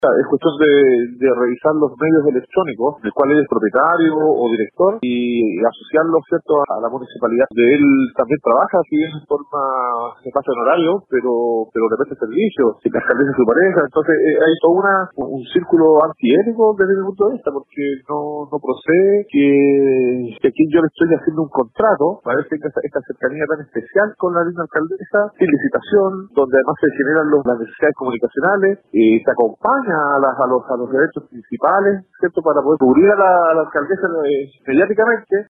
Es cuestión de revisar los medios electrónicos, del cual él es propietario o director, y asociarlo, ¿cierto?, a la municipalidad. De él también trabaja, si bien en forma, se pasa en horario, pero repete servicios, si la alcaldesa es su pareja. Entonces hay todo un círculo antiético desde mi punto de vista, porque no procede que aquí yo le estoy haciendo un contrato para que tenga esta cercanía tan especial con la misma alcaldesa, sin licitación, donde además se generan las necesidades comunicacionales, y se acompaña a los eventos principales, ¿cierto?, para poder cubrir a la alcaldesa mediáticamente.